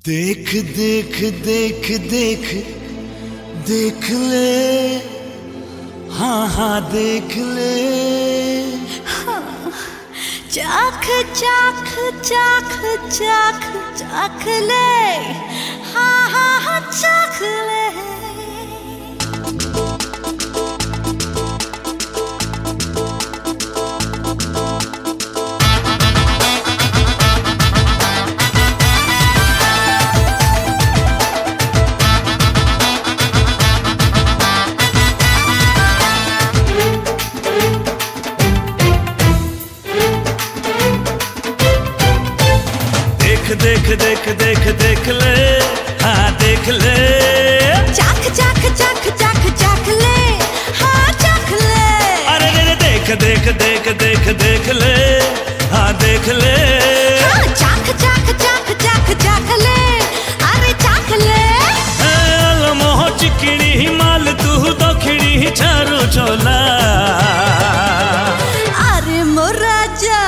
देख देख देख देख देख ले, हाँ हाँ देख ले, हाँ, चाख चाख चाख चाख चाख ले, हाँ हाँ हाँ चाख ले। देख देख देख देख ले, हाँ देख ले, चाख चाख चाख चाख चाख ले, हाँ चाख ले। अरे रे देख देख देख देख देख ले, हाँ देख ले, हाँ चाख चाख चाख चाख चाख ले, अरे चाख ले। मोह चिकनी माल तू दखिणी चारो चोला, अरे मोराजा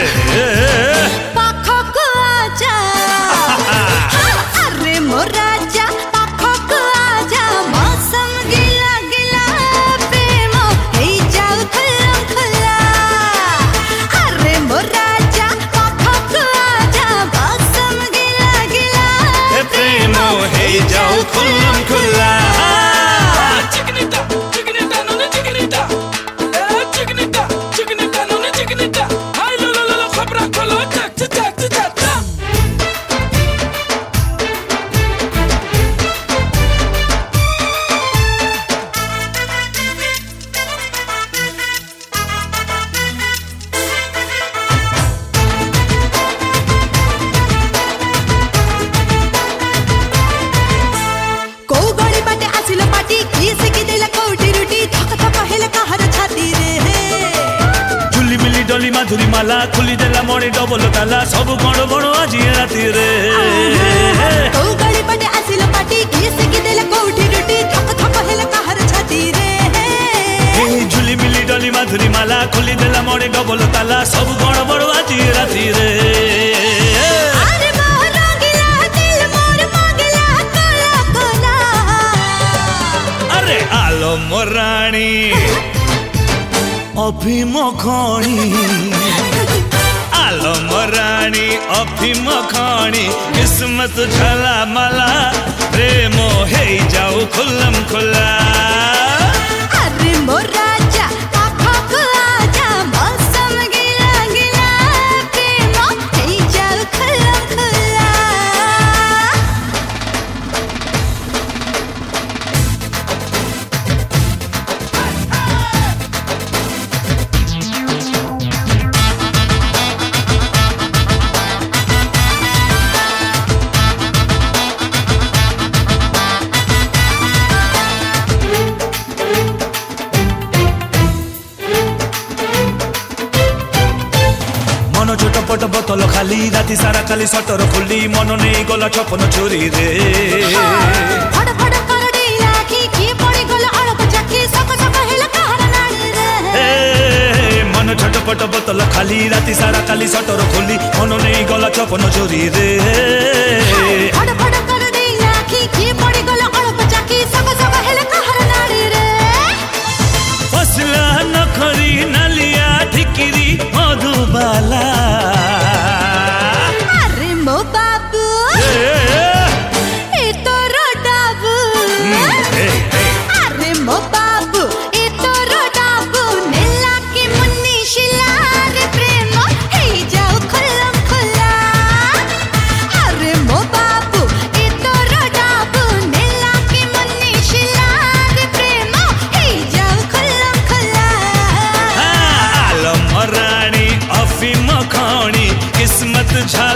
राजा पाखक आजा, मौसम गिला गिला प्रेम हे जाऊ खुल्लम खुल्ला। अरे मोराजा पाखक आजा, मौसम गिला गिला प्रेम हे जाऊ खुल्लम खुल्ला। चिकनिटा चिकनिटा नोने चिकनिटा, चिकनिटा चिकनिटा नोने चिकनिटा, हाय लो लो लो खबरा खोलो चक चक चक चक। डोली माधुरी माला खुली देला मोरे डबल ताला, सब गण गण आज राती रे। को गली पटे आसिल पाटी किस की देला कोठी रोटी, थक थक हेला कहर छाती रे। ए झुली मिली डोली माधुरी माला खुली देला मोरे डबल ताला, सब गण गण आज राती रे। अरे मोर गिला दिल मोर मांगला कोला कोला। अरे आलो मोराणी अफिम खणी, आलो मोराणी अफिम खणी, किस्मत झला मला प्रेम हे जाऊ खुल्लम खुल्ला। अरे मोराजा पाखक आजा, मौसम गिला गिला प्रेम हे जाऊ खुल्लम खुल्ला। मन छोट पट बोतल खाली, राति सारा खाली सटर खोली, मन नहीं गला छपन चोरी रे। फड़ फड़ करडी लाखी की पड़ी गल अड़प चक्की, सक सक हेला कहर नाड़ी रे। मन छोट पट बोतल खाली, राति सारा खाली सटर खोली, मन नहीं गला छपन चोरी रे। फड़ फड़ करडी लाखी की पड़ी गल अड़प चक्की, सक सक हेला कहर नाड़ी रे। फसला नखरी नलिया ठिकिरी मधुबाला। अरे मो बाबू ए तोरो डाबू, अरे मो बाबू ए तोरो डाबू, नेला की मुन्नी शिला रे प्रेम हे जाऊ खुल्लम खुल्ला। अरे मो बाबू ए तोरो डाबू, नेला की मुन्नी शिला रे प्रेम हे जाऊ खुल्लम खुल्ला। आलो मोराणी अफिम खणी, किस्मत झा